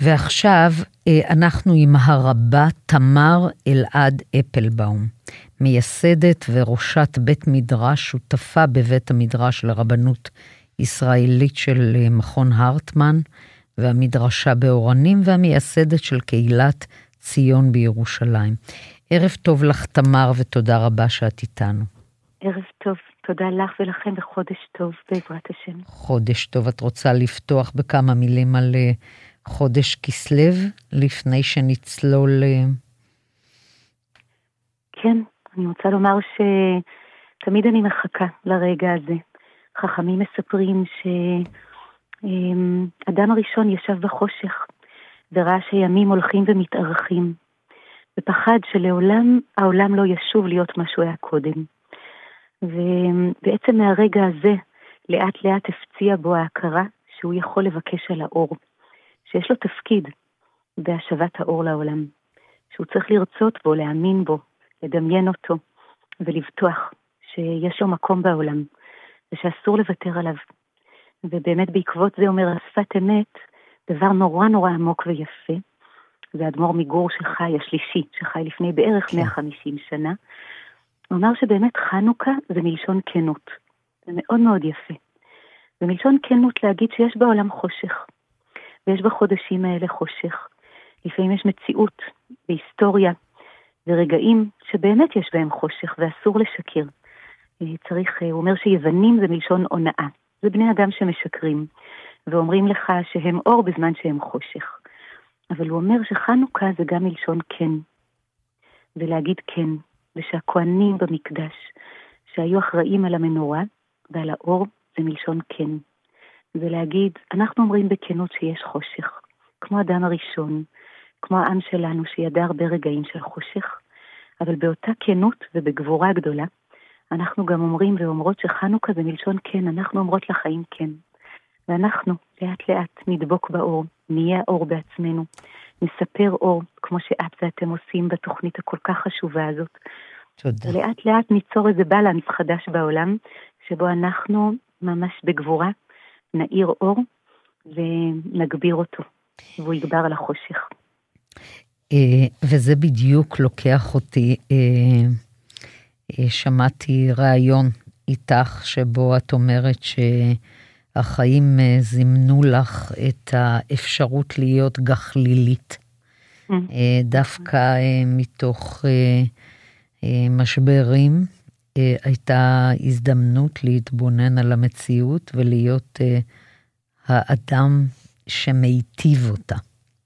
ועכשיו אנחנו עם הרבה תמר אלעד אפלבאום, מייסדת וראשת בית מדרש, שותפה בבית המדרש לרבנות ישראלית של מכון הרטמן, והמדרשה באורנים, והמייסדת של קהילת ציון בירושלים. ערב טוב לך תמר, ותודה רבה שאת איתנו. ערב טוב, תודה לך ולכם, וחודש טוב בעזרת השם. חודש טוב. את רוצה לפתוח בכמה מילים על חודש כסלו, לפני שנצלול? כן, אני רוצה לומר שתמיד אני מחכה לרגע הזה. חכמים מספרים שאדם הראשון ישב בחושך, וראה שימים הולכים ומתארכים, ופחד שלעולם העולם לא ישוב להיות מה שהוא היה קודם. ובעצם מהרגע הזה לאט לאט הפציע בו ההכרה שהוא יכול לבקש על האור, שיש לו תפקיד בהשבת האור לעולם, שהוא צריך לרצות בו, להאמין בו, לדמיין אותו ולבטוח שיש לו מקום בעולם ושאסור לוותר עליו. ובאמת בעקבות זה אומר השפת אמת דבר נורא נורא עמוק ויפה. זה אדמו"ר מגור שחי, השלישי, שחי לפני בערך 150 שנה. הוא אמר שבאמת חנוכה זה מלשון כנות. זה מאוד מאוד יפה. זה מלשון כנות להגיד שיש בעולם חושך. ויש בחודשים האלה חושך. לפעמים יש מציאות בהיסטוריה ורגעים שבאמת יש בהם חושך ואסור לשקר. הוא אומר שיוונים זה מלשון הונאה. זה בני אדם שמשקרים ואומרים לך שהם אור בזמן שהם חושך. אבל הוא אומר שחנוכה זה גם מלשון כן. ולהגיד כן. ושהכהנים במקדש שהיו אחראים על המנורה ועל האור זה מלשון כן. ולהגיד, אנחנו אומרים בכנות שיש חושך, כמו אדם הראשון, כמו העם שלנו שידע הרבה רגעים של חושך, אבל באותה כנות ובגבורה גדולה, אנחנו גם אומרים ואומרות שחנוכה זה מלשון כן, אנחנו אומרות לחיים כן. ואנחנו לאט לאט נדבוק באור, נהיה האור בעצמנו, נספר אור כמו שאת ואתם עושים בתוכנית הכל כך חשובה הזאת. תודה. ולאט לאט ניצור איזה בלנס חדש בעולם, שבו אנחנו ממש בגבורה נאיר אור ונגביר אותו, והוא יגבר על החושך. וזה בדיוק לוקח אותי, שמעתי רעיון איתך, שבו את אומרת שהחיים זימנו לך את האפשרות להיות גחלילית, דווקא מתוך משברים, הייתה הזדמנות להתבונן על המציאות ולהיות האדם שמייטיב אותה.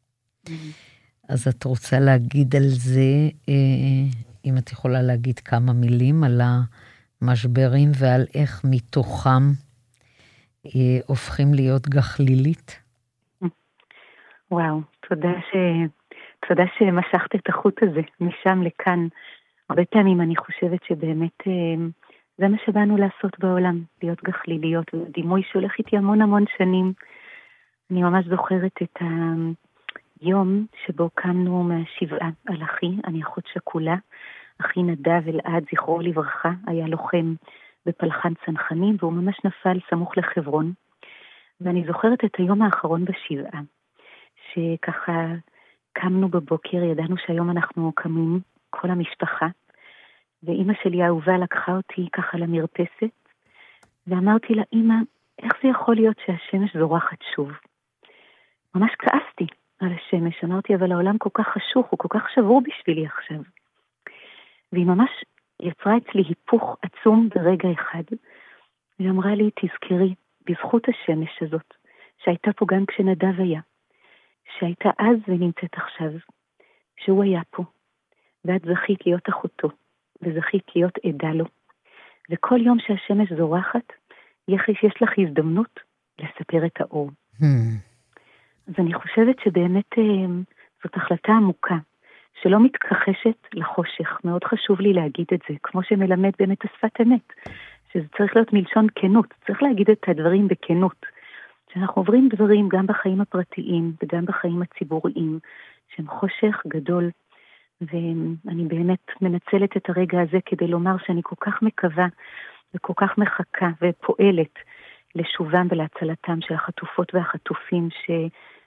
אז את רוצה להגיד על זה, אם את יכולה להגיד כמה מילים על המשברים ועל איך מתוכם הופכים להיות גחלילית? וואו, תודה שמשכת את החוט הזה משם לכאן. הרבה פעמים אני חושבת שבאמת זה מה שבאנו לעשות בעולם, להיות גחליליות, ודימוי שהולך איתי המון המון שנים. אני ממש זוכרת את היום שבו קמנו מהשבעה על אחי, אני אחות שכולה, אחי נדב אלעד, זכרו לברכה, היה לוחם בפלחן צנחנים, והוא ממש נפל סמוך לחברון. ואני זוכרת את היום האחרון בשבעה, שככה קמנו בבוקר, ידענו שהיום אנחנו קמים, כל המשפחה, ואימא שלי האהובה לקחה אותי ככה למרפסת, ואמרתי לה, אימא, איך זה יכול להיות שהשמש זורחת שוב? ממש כעסתי על השמש, אמרתי, אבל העולם כל כך חשוך, הוא כל כך שבור בשבילי עכשיו. והיא ממש יצרה אצלי היפוך עצום ברגע אחד, והיא אמרה לי, תזכרי, בזכות השמש הזאת, שהייתה פה גם כשנדב היה, שהייתה אז ונמצאת עכשיו, שהוא היה פה, ואת זכית להיות אחותו, וזכית להיות עדה לו. וכל יום שהשמש זורחת, יש לך הזדמנות לספר את האור. אז אני חושבת שבאמת זאת החלטה עמוקה, שלא מתכחשת לחושך. מאוד חשוב לי להגיד את זה, כמו שמלמד באמת השפת אמת, שזה צריך להיות מלשון כנות, צריך להגיד את הדברים בכנות. שאנחנו עוברים דברים גם בחיים הפרטיים וגם בחיים הציבוריים, שהם חושך גדול, ואני באמת מנצלת את הרגע הזה כדי לומר שאני כל כך מקווה וכל כך מחכה ופועלת לשובם ולהצלתם של החטופות והחטופים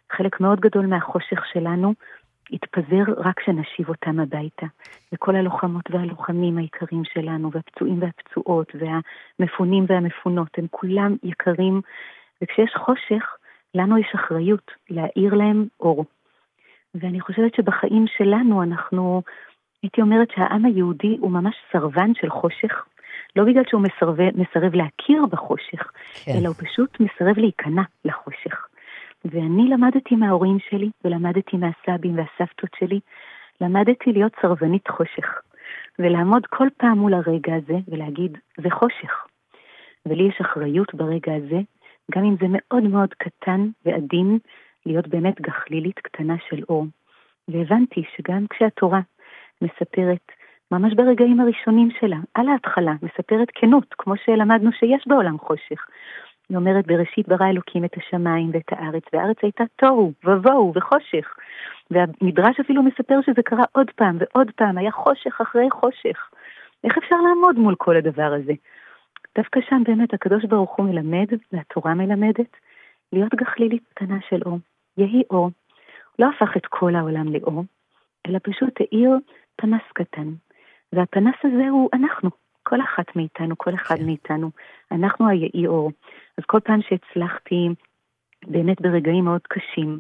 חלק מאוד גדול מהחושך שלנו יתפזר רק כשנשיב אותם הביתה. וכל הלוחמות והלוחמים היקרים שלנו, והפצועים והפצועות, והמפונים והמפונות, הם כולם יקרים, וכשיש חושך, לנו יש אחריות להאיר להם אור. ואני חושבת שבחיים שלנו הייתי אומרת שהעם היהודי הוא ממש סרבן של חושך, לא בגלל שהוא מסרב להכיר בחושך, כן. אלא הוא פשוט מסרב להיכנע לחושך. ואני למדתי מההורים שלי, ולמדתי מהסבים והסבתות שלי, למדתי להיות סרבנית חושך, ולעמוד כל פעם מול הרגע הזה, ולהגיד, זה חושך. ולי יש אחריות ברגע הזה, גם אם זה מאוד מאוד קטן ועדין, להיות באמת גחלילית קטנה של אור. והבנתי שגם כשהתורה מספרת, ממש ברגעים הראשונים שלה, על ההתחלה, מספרת כנות, כמו שלמדנו שיש בעולם חושך. היא אומרת, בראשית ברא אלוקים את השמיים ואת הארץ, והארץ הייתה תוהו ובוהו וחושך. והמדרש אפילו מספר שזה קרה עוד פעם ועוד פעם, היה חושך אחרי חושך. איך אפשר לעמוד מול כל הדבר הזה? דווקא שם באמת הקדוש ברוך הוא מלמד, והתורה מלמדת, להיות גחלילית קטנה של אור. יהי אור. לא הפך את כל העולם לאור, אלא פשוט האיר פנס קטן. והפנס הזה הוא אנחנו, כל אחת מאיתנו, כל אחד מאיתנו. אנחנו היהי אור. אז כל פעם שהצלחתי, באמת ברגעים מאוד קשים,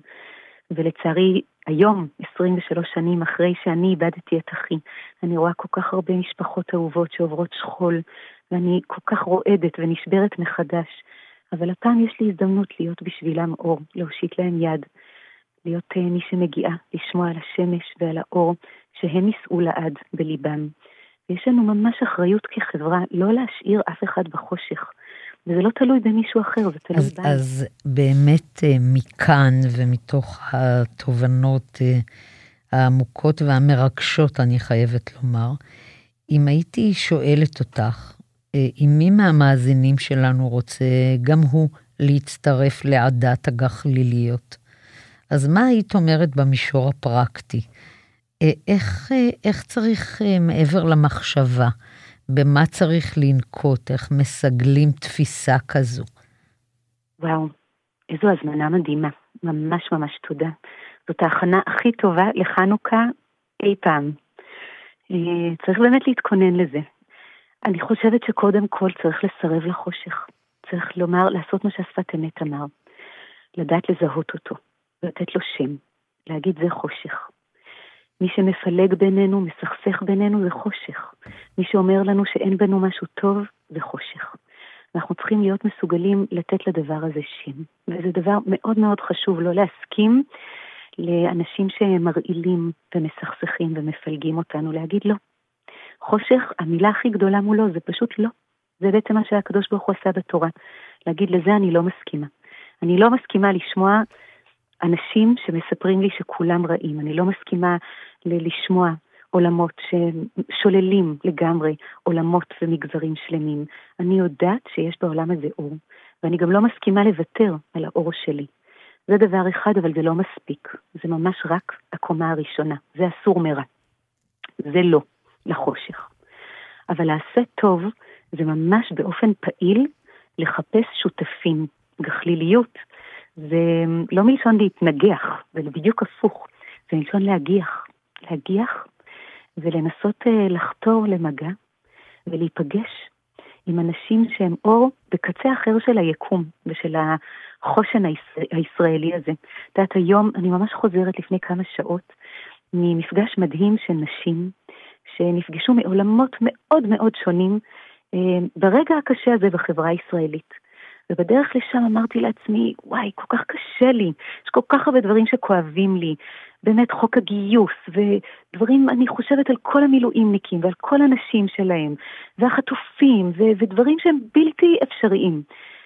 ולצערי היום, 23 שנים אחרי שאני איבדתי את אחי, אני רואה כל כך הרבה משפחות אהובות שעוברות שכול, ואני כל כך רועדת ונשברת מחדש. אבל הפעם יש לי הזדמנות להיות בשבילם אור, להושיט להם יד, להיות מי שמגיעה, לשמוע על השמש ועל האור, שהם יישאו לעד בליבם. ויש לנו ממש אחריות כחברה, לא להשאיר אף אחד בחושך. וזה לא תלוי במישהו אחר, זה תלוי בנו. אז באמת מכאן ומתוך התובנות העמוקות והמרגשות, אני חייבת לומר, אם הייתי שואלת אותך, אם מי מהמאזינים שלנו רוצה גם הוא להצטרף לעדת הגחליליות, אז מה היית אומרת במישור הפרקטי? איך צריך מעבר למחשבה? במה צריך לנקוט? איך מסגלים תפיסה כזו? וואו, איזו הזמנה מדהימה. ממש ממש תודה. זאת ההכנה הכי טובה לחנוכה אי פעם. צריך באמת להתכונן לזה. אני חושבת שקודם כל צריך לסרב לחושך. צריך לומר, לעשות מה שהשפת אמת אמר. לדעת לזהות אותו. לתת לו שם. להגיד זה חושך. מי שמפלג בינינו, מסכסך בינינו, זה חושך. מי שאומר לנו שאין בנו משהו טוב, זה חושך. אנחנו צריכים להיות מסוגלים לתת לדבר הזה שם. וזה דבר מאוד מאוד חשוב, לא להסכים לאנשים שמרעילים ומסכסכים ומפלגים אותנו, להגיד לא. חושך, המילה הכי גדולה מולו, זה פשוט לא. זה בעצם מה שהקדוש ברוך הוא עשה בתורה. להגיד לזה אני לא מסכימה. אני לא מסכימה לשמוע אנשים שמספרים לי שכולם רעים. אני לא מסכימה לשמוע עולמות ששוללים לגמרי עולמות ומגזרים שלמים. אני יודעת שיש בעולם הזה אור, ואני גם לא מסכימה לוותר על האור שלי. זה דבר אחד, אבל זה לא מספיק. זה ממש רק הקומה הראשונה. זה אסור מרע. זה לא לחושך. אבל לעשה טוב זה ממש באופן פעיל לחפש שותפים. גחליליות זה לא מלשון להתנגח, זה בדיוק הפוך. זה מלשון להגיח. להגיח ולנסות לחתור למגע ולהיפגש עם אנשים שהם אור בקצה אחר של היקום ושל החושן הישראלי הזה. את יודעת, היום אני ממש חוזרת לפני כמה שעות ממפגש מדהים של נשים שנפגשו מעולמות מאוד מאוד שונים ברגע הקשה הזה בחברה הישראלית. ובדרך לשם אמרתי לעצמי, וואי, כל כך קשה לי, יש כל כך הרבה דברים שכואבים לי, באמת חוק הגיוס, ודברים, אני חושבת על כל המילואימניקים, ועל כל הנשים שלהם, והחטופים, ודברים שהם בלתי אפשריים.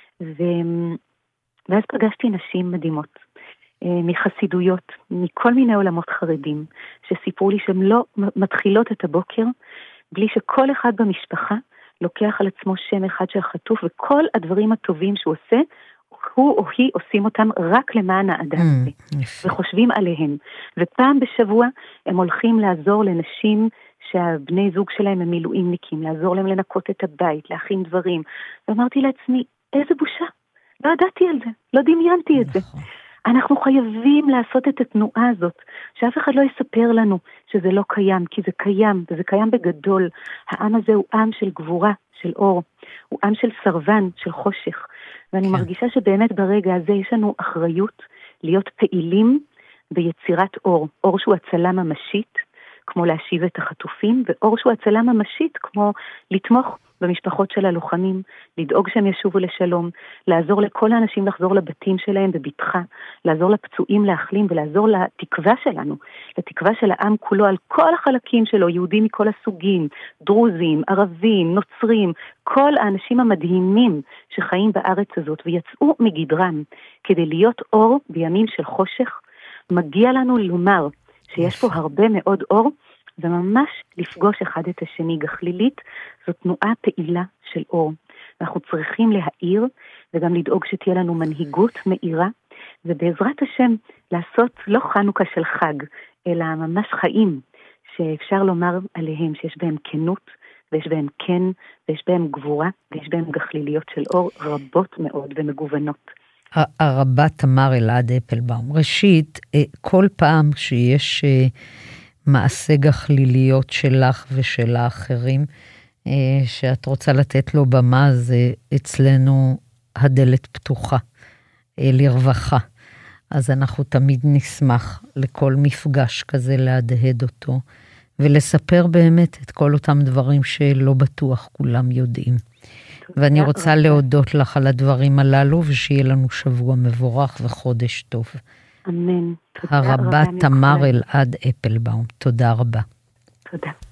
ואז פגשתי נשים מדהימות, מחסידויות, מכל מיני עולמות חרדים, שסיפרו לי שהן לא מתחילות את הבוקר, בלי שכל אחד במשפחה, לוקח על עצמו שם אחד של חטוף, וכל הדברים הטובים שהוא עושה, הוא או היא עושים אותם רק למען האדם הזה, וחושבים עליהם. ופעם בשבוע הם הולכים לעזור לנשים שהבני זוג שלהם הם מילואימניקים, לעזור להם לנקות את הבית, להכין דברים. ואמרתי לעצמי, איזה בושה, לא ידעתי על זה, לא דמיינתי את זה. אנחנו חייבים לעשות את התנועה הזאת, שאף אחד לא יספר לנו שזה לא קיים, כי זה קיים, וזה קיים בגדול. העם הזה הוא עם של גבורה, של אור, הוא עם של סרבן, של חושך, ואני מרגישה שבאמת ברגע הזה יש לנו אחריות להיות פעילים ביצירת אור, אור שהוא הצלה ממשית, כמו להשיב את החטופים, ואור שהוא הצלה ממשית, כמו לתמוך במשפחות של הלוחמים, לדאוג שהם ישובו לשלום, לעזור לכל האנשים לחזור לבתים שלהם בבטחה, לעזור לפצועים להחלים ולעזור לתקווה שלנו, לתקווה של העם כולו על כל החלקים שלו, יהודים מכל הסוגים, דרוזים, ערבים, נוצרים, כל האנשים המדהימים שחיים בארץ הזאת ויצאו מגדרם כדי להיות אור בימים של חושך. מגיע לנו לומר שיש פה הרבה מאוד אור, וממש לפגוש אחד את השני. גחלילית זו תנועה פעילה של אור. אנחנו צריכים להאיר וגם לדאוג שתהיה לנו מנהיגות מאירה, ובעזרת השם לעשות לא חנוכה של חג, אלא ממש חיים שאפשר לומר עליהם שיש בהם כנות, ויש בהם כן, ויש בהם גבורה, ויש בהם גחליליות של אור רבות מאוד ומגוונות. הרבה תמר אלעד אפלבאום. ראשית, כל פעם שיש מעשה גחליליות שלך ושל האחרים, שאת רוצה לתת לו במה, זה אצלנו הדלת פתוחה, לרווחה. אז אנחנו תמיד נשמח לכל מפגש כזה להדהד אותו, ולספר באמת את כל אותם דברים שלא בטוח כולם יודעים. ואני רוצה להודות לך על הדברים הללו, ושיהיה לנו שבוע מבורך וחודש טוב. אמן. הרבה תמר אלעד אפלבאום. תודה רבה. תודה.